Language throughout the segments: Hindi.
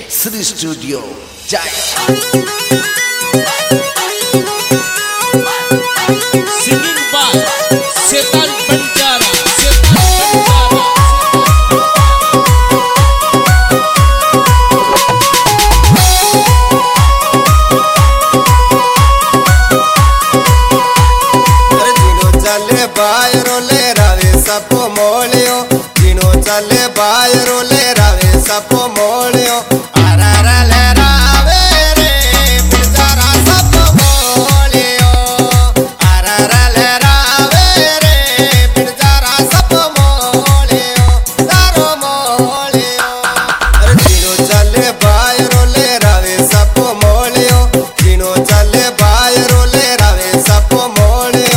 Shri studio Jai singing by सेतान बंजारा चले बायरो ले रावे सपो मोलियो जिनो चले बायरो ले रावे सपो मोलियो आरा ले रावे रे बिचारा सपो मोलियो आरा ले रावे रे बिचारा सपो मोलियो तारो मोलियो जिनो चले बायरो ले रावे सपो मोलियो जिनो चले बायरो ले रावे सपो मोलियो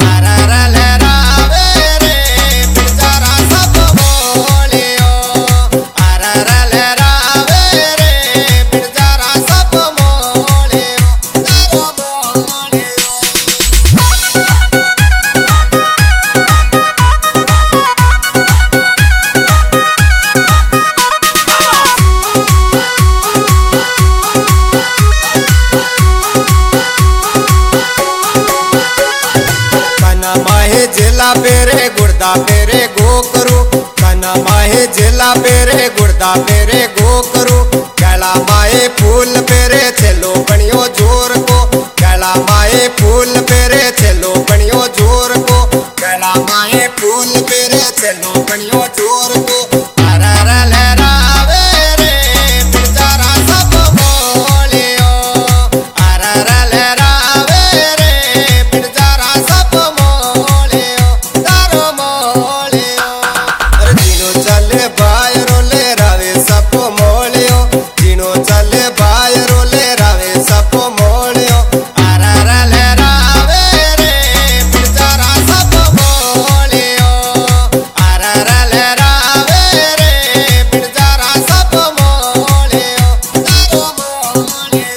जिला पेरे गुर्दा पेरे गो करू कना माहे जिला पेरे गुर्दा पेरे गो करू गला माए फूल पेरे चलो बनियो जोर को गला माए फूल पेरे चलो बनियो जोर को गला माए फूल पेरे चलो बनियो जोर को आरा लहरावे रे बिचारा सब मोलियो आरा लहरावे रे बिचारा सब चले बायरो ले रावे सपो मोलियो जिनो चले बायरो ले रावे सपो मोलियो आरा ले रावे रे बिचारा सपो मोलियो आरा ले रावे रे बिचारा सपो मोलियो तारो मोलियो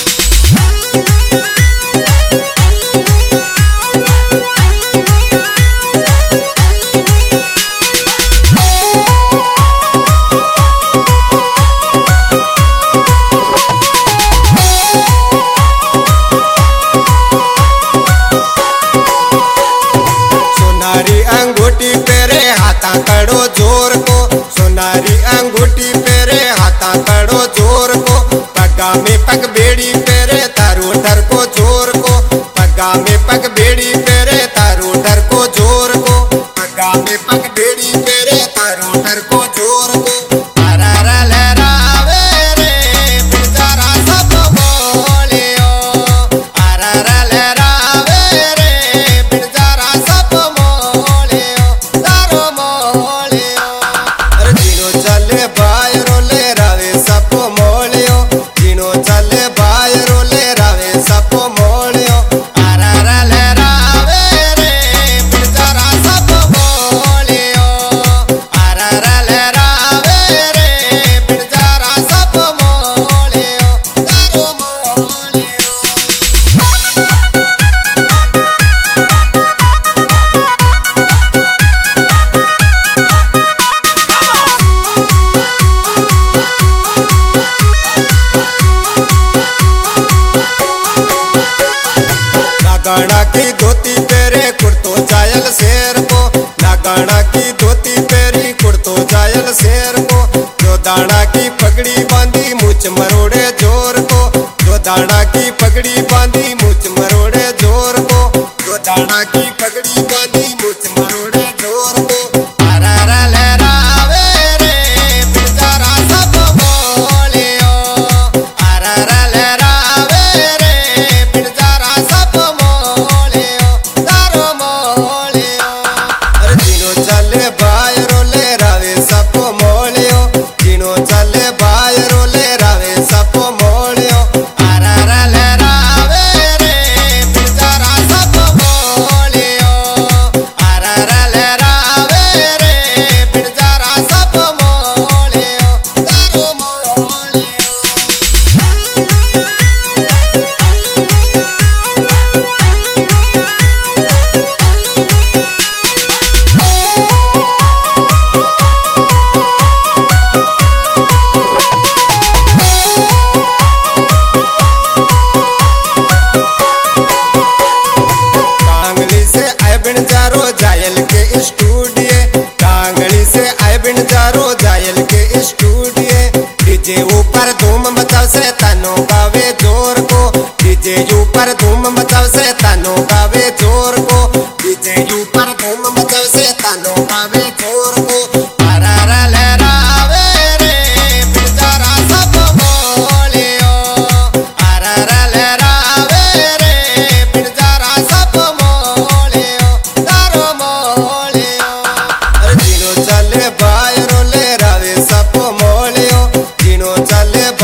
सोनारी अंगूठी पेरे हाथा कड़ो जोर को सोनारी अंगूठी पेरे हाथा कड़ो जोर को पगा में पग बेड़ी पेरे तारू डर को जोर को पगा में पग बेड़ी पेरे तारू डर को जोर को पगा में पग बेड़ी पेरे तारू डर को जोर को आरा लहरावे रे बिचारा सब मोलियो आरा लहरावे रे बिचारा सब चले बायरो ले रावे सपो मोलियो जिनो चले बायरो ले रावे सपो मोलियो आरा ले रावे रे बिचारा सपो मोलियो आरा ले रावे रे बिचारा सपो मोलियो तारो मोलियो नागाना की धोती पेरे कुर्तो जायल शेर को नागाना की धोती पेरी कुर्तो जायल शेर को जो दाना की पगड़ी बांधी मुझ मरोड़े जोर को जो दाना की पगड़ी बांधी मुझ मरोड़े जोर को जो दाना की पगड़ी बांधी मुझ मरोड़े जोर को आरा लहरावे रे बिचारा सब मोलियो आरा लहरावे रे बिचारा सब मोलियो तारो मोलियो जिनो चले बायरो ले रावे सपो मोलियो जिनो चले बायरो ले रावे सपो मोलियो आरा लहरावे डीजे ऊपर धूम मचाव से तानो गावे जोर को डीजे ऊपर धूम मचाव से तानो गावे जोर को डीजे ऊपर धूम मचाव से तानो गावे जोर को अरारा लहरावे रे बिचारा सब मोलियो अरारा लहरावे रे बिचारा सब मोलियो तारो मोलियो अरे दिनो चले बायरो ले रावे सब मोलियो दिनो चले